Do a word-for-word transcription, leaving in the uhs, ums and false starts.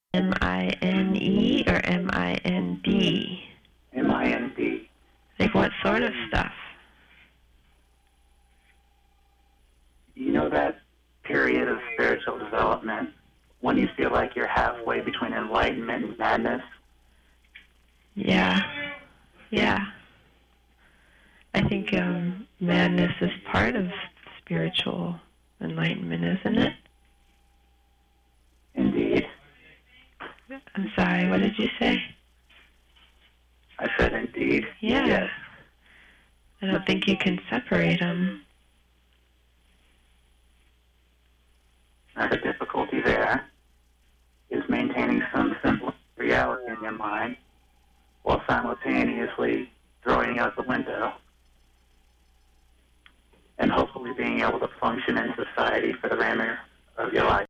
M I N E or M I N D? M I N D. Like what sort of stuff? You know that period of spiritual development when you feel like you're halfway between enlightenment and madness? Yeah. Yeah. I think um, madness is part of spiritual enlightenment, isn't it? Indeed. I'm sorry, what did you say? I said indeed. Yeah. Yes. I don't think you can separate them. Now the difficulty there is maintaining some simple reality in your mind while simultaneously throwing out the window and hopefully being able to function in society for the remainder of your life.